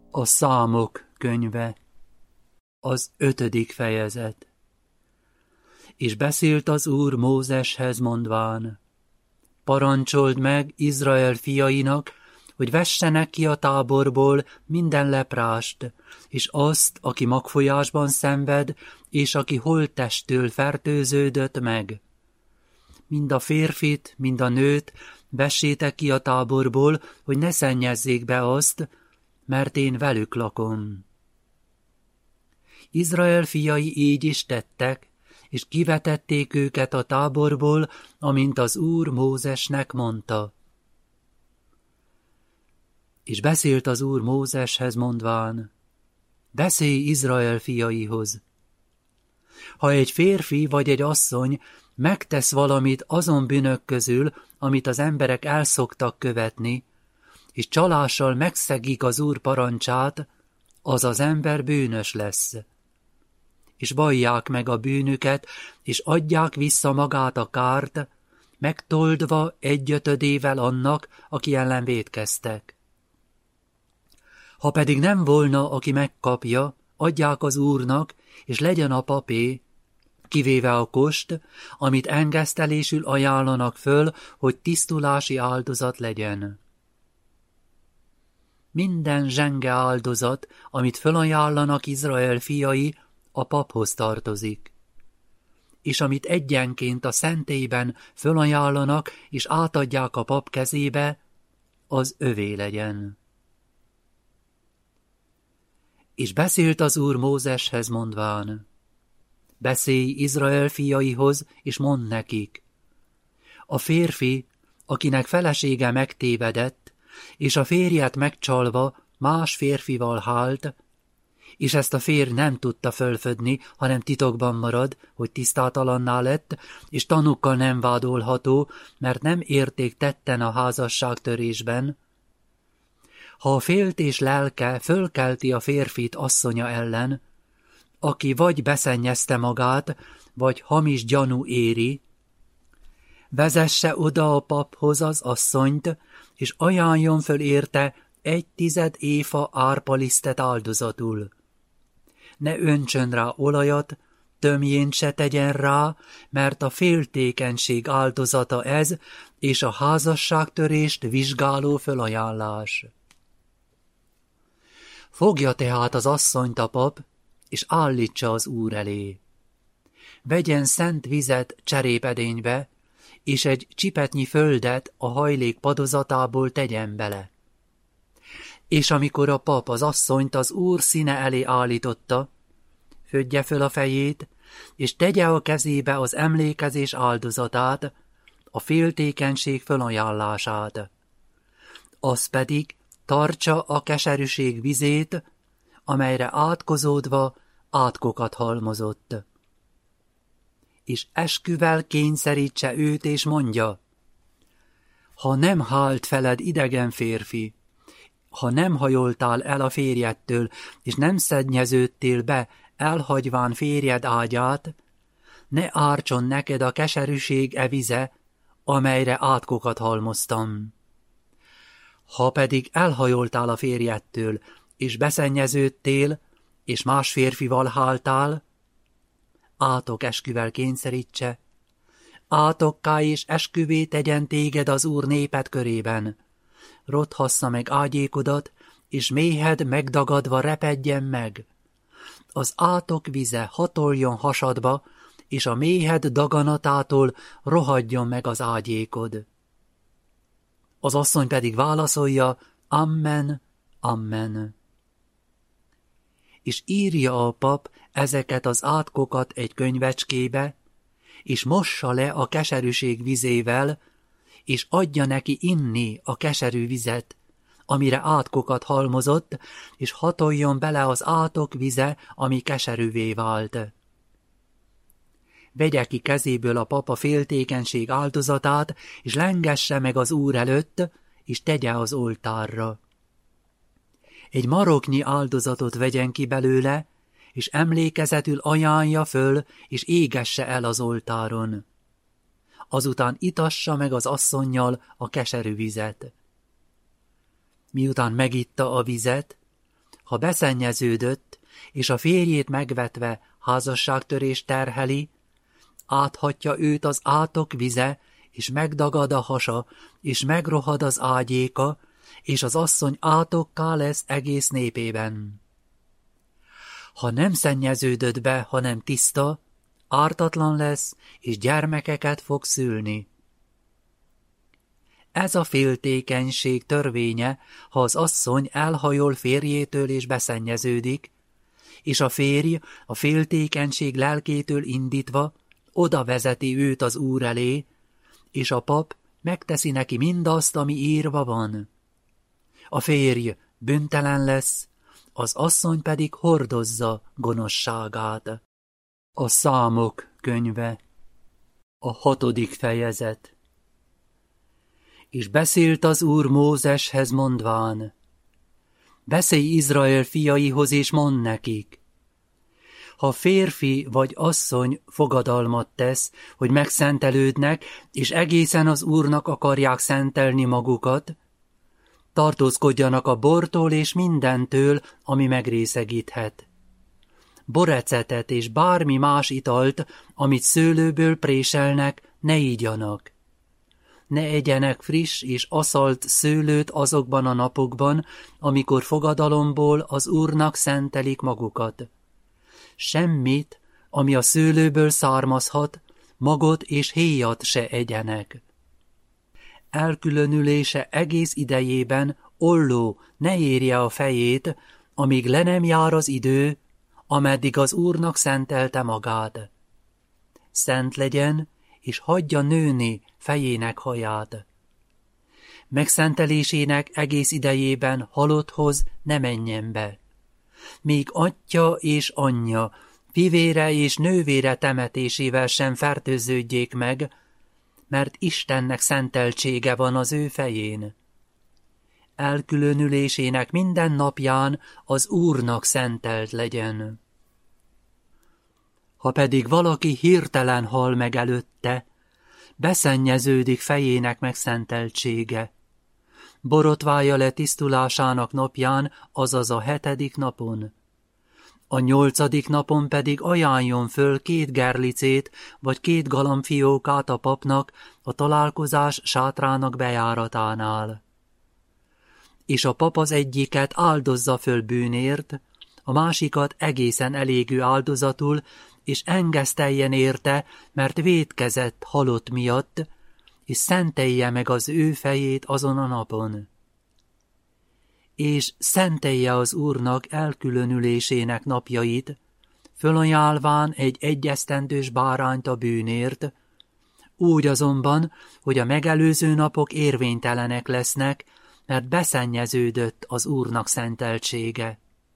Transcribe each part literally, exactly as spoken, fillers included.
A Számok könyve, az ötödik fejezet. És beszélt az Úr Mózeshez mondván: parancsold meg Izrael fiainak, hogy vessenek ki a táborból minden leprást, és azt, aki magfolyásban szenved, és aki holttesttől fertőződött meg. Mind a férfit, mind a nőt vessétek ki a táborból, hogy ne szennyezzék be azt, mert én velük lakom. Izrael fiai így is tettek, és kivetették őket a táborból, amint az Úr Mózesnek mondta. És beszélt az Úr Mózeshez mondván: beszélj Izrael fiaihoz. Ha egy férfi vagy egy asszony megtesz valamit azon bűnök közül, amit az emberek elszoktak követni, és csalással megszegik az Úr parancsát, az az ember bűnös lesz. És vallják meg a bűnüket, és adják vissza magát a kárt, megtoldva egyötödével annak, aki ellen vétkeztek. Ha pedig nem volna, aki megkapja, adják az Úrnak, és legyen a papé, kivéve a kost, amit engesztelésül ajánlanak föl, hogy tisztulási áldozat legyen. Minden zsenge áldozat, amit fölajánlanak Izrael fiai, a paphoz tartozik. És amit egyenként a szentélyben fölajánlanak, és átadják a pap kezébe, az övé legyen. És beszélt az Úr Mózeshez mondván: beszélj Izrael fiaihoz, és mondd nekik: a férfi, akinek felesége megtévedett, és a férjet megcsalva más férfival hált, és ezt a férj nem tudta fölfödni, hanem titokban marad, hogy tisztátalanná lett, és tanúkkal nem vádolható, mert nem érték tetten a házasságtörésben. Ha a féltés lelke fölkelti a férfit asszonya ellen, aki vagy beszennyezte magát, vagy hamis gyanú éri, vezesse oda a paphoz az asszonyt, és ajánljon föl érte egy tized éfa árpalisztet áldozatul. Ne öntsön rá olajat, tömjén se tegyen rá, mert a féltékenység áldozata ez, és a házasságtörést vizsgáló fölajánlás. Fogja tehát az asszonyt a pap, és állítsa az Úr elé. Vegyen szent vizet cserépedénybe, és egy csipetnyi földet a hajlék padozatából tegyen bele. És amikor a pap az asszonyt az Úr színe elé állította, födje föl a fejét, és tegye a kezébe az emlékezés áldozatát, a féltékenység fölajánlását. Az pedig tartsa a keserűség vizét, amelyre átkozódva átkokat halmozott. És esküvel kényszerítse őt, és mondja: ha nem hált feled idegen férfi, ha nem hajoltál el a férjedtől, és nem szennyeződtél be, elhagyván férjed ágyát, ne ártson neked a keserűség e vize, amelyre átkokat halmoztam. Ha pedig elhajoltál a férjedtől, és beszennyeződtél, és más férfival háltál, átok esküvel kényszerítse, átokká és esküvé tegyen téged az Úr néped körében, rothassza meg ágyékodat, és méhed megdagadva repedjen meg. Az átok vize hatoljon hasadba, és a méhed daganatától rohadjon meg az ágyékod. Az asszony pedig válaszolja: amen, amen. És írja a pap ezeket az átkokat egy könyvecskébe, és mossa le a keserűség vizével, és adja neki inni a keserű vizet, amire átkokat halmozott, és hatoljon bele az átok vize, ami keserűvé vált. Vegye ki kezéből a pap a féltékenység áldozatát, és lengesse meg az Úr előtt, és tegye az oltárra. Egy maroknyi áldozatot vegyen ki belőle, és emlékezetül ajánlja föl, és égesse el az oltáron. Azután itassa meg az asszonnyal a keserű vizet. Miután megitta a vizet, ha beszennyeződött, és a férjét megvetve házasságtörés terheli, áthatja őt az átok vize, és megdagad a hasa, és megrohad az ágyéka, és az asszony átokká lesz egész népében. Ha nem szennyeződött be, hanem tiszta, ártatlan lesz, és gyermekeket fog szülni. Ez a féltékenység törvénye, ha az asszony elhajol férjétől és beszennyeződik, és a férj a féltékenység lelkétől indítva oda vezeti őt az Úr elé, és a pap megteszi neki mindazt, ami írva van. A férj bűntelen lesz, az asszony pedig hordozza gonoszságát. A Számok könyve, a hatodik fejezet. És beszélt az Úr Mózeshez mondván: beszélj Izrael fiaihoz, és mondd nekik: ha férfi vagy asszony fogadalmat tesz, hogy megszentelődnek, és egészen az Úrnak akarják szentelni magukat, tartózkodjanak a bortól és mindentől, ami megrészegíthet. Borecetet és bármi más italt, amit szőlőből préselnek, ne ígyanak. Ne egyenek friss és aszalt szőlőt azokban a napokban, amikor fogadalomból az Úrnak szentelik magukat. Semmit, ami a szőlőből származhat, magot és héjat se egyenek. Elkülönülése egész idejében olló ne érje a fejét, amíg le nem jár az idő, ameddig az Úrnak szentelte magát. Szent legyen, és hagyja nőni fejének haját. Megszentelésének egész idejében halotthoz ne menjen be. Míg atya és anyja, fivére és nővére temetésével sem fertőződjék meg, mert Istennek szenteltsége van az ő fején. Elkülönülésének minden napján az Úrnak szentelt legyen. Ha pedig valaki hirtelen hal meg előtte, beszennyeződik fejének megszenteltsége. Borotválja le tisztulásának napján, azaz a hetedik napon. A nyolcadik napon pedig ajánljon föl két gerlicét vagy két galambfiókát a papnak a találkozás sátrának bejáratánál. És a pap az egyiket áldozza föl bűnért, a másikat egészen elégő áldozatul, és engeszteljen érte, mert vétkezett halott miatt, és szentelje meg az ő fejét azon a napon. És szentelje az Úrnak elkülönülésének napjait, fölajánlván egy egyesztendős bárányt a bűnért, úgy azonban, hogy a megelőző napok érvénytelenek lesznek, mert beszennyeződött az Úrnak szenteltsége.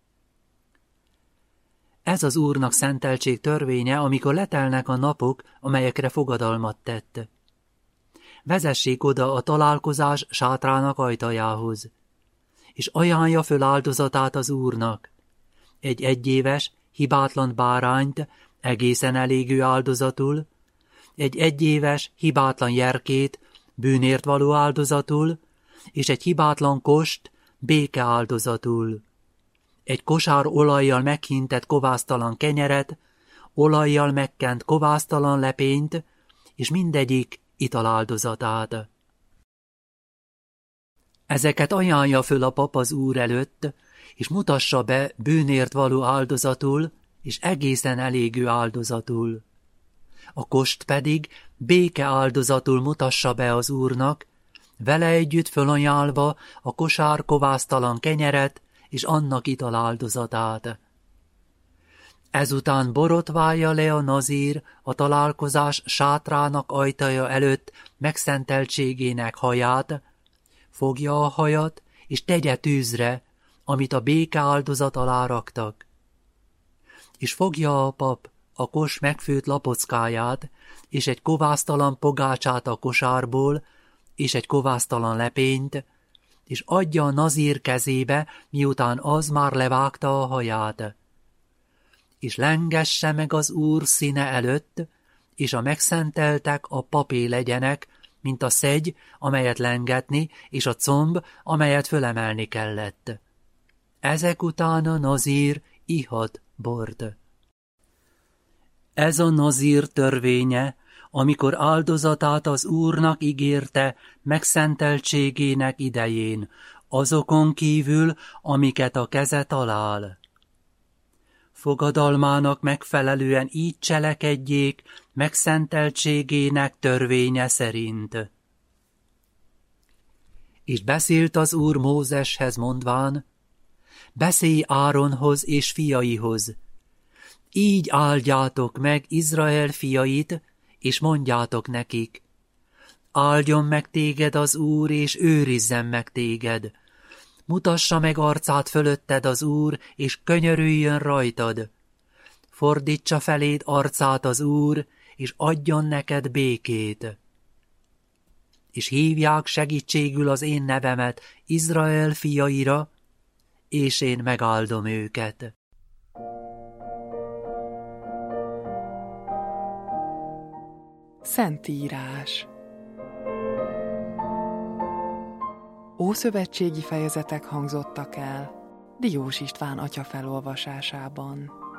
Ez az Úrnak szenteltség törvénye, amikor letelnek a napok, amelyekre fogadalmat tett. Vezessék oda a találkozás sátrának ajtajához, és ajánlja föl áldozatát az Úrnak. Egy egyéves, hibátlan bárányt egészen elégő áldozatul, egy egyéves, hibátlan jerkét bűnért való áldozatul, és egy hibátlan kost béke áldozatul. Egy kosár olajjal meghintett kovásztalan kenyeret, olajjal megkent kovásztalan lepényt, és mindegyik italáldozatát. Ezeket ajánlja föl a pap az Úr előtt, és mutassa be bűnért való áldozatul, és egészen elégő áldozatul. A kost pedig béke áldozatul mutassa be az Úrnak, vele együtt fölajánlva a kosár kovásztalan kenyeret, és annak italáldozatát. Ezután borotválja le a nazír a találkozás sátrának ajtaja előtt megszenteltségének haját, fogja a hajat, és tegye tűzre, amit a béke áldozat alá raktak. És fogja a pap a kos megfőtt lapockáját, és egy kovásztalan pogácsát a kosárból, és egy kovásztalan lepényt, és adja a nazír kezébe, miután az már levágta a haját. És lengesse meg az Úr színe előtt, és a megszenteltek a papé legyenek, mint a szegy, amelyet lengetni, és a comb, amelyet fölemelni kellett. Ezek után a nazír ihat bort. Ez a nazír törvénye, amikor áldozatát az Úrnak ígérte megszenteltségének idején, azokon kívül, amiket a keze talál. Fogadalmának megfelelően így cselekedjék megszenteltségének törvénye szerint. És beszélt az Úr Mózeshez mondván, beszélj Áronhoz és fiaihoz, így áldjátok meg Izrael fiait, és mondjátok nekik, áldjon meg téged az Úr, és őrizzen meg téged. Mutassa meg arcát fölötted az Úr, és könyörüljön rajtad. Fordítsa feléd arcát az Úr, és adjon neked békét. És hívják segítségül az én nevemet Izrael fiaira, és én megáldom őket. Szentírás. Ószövetségi fejezetek hangzottak el Diós István atya felolvasásában.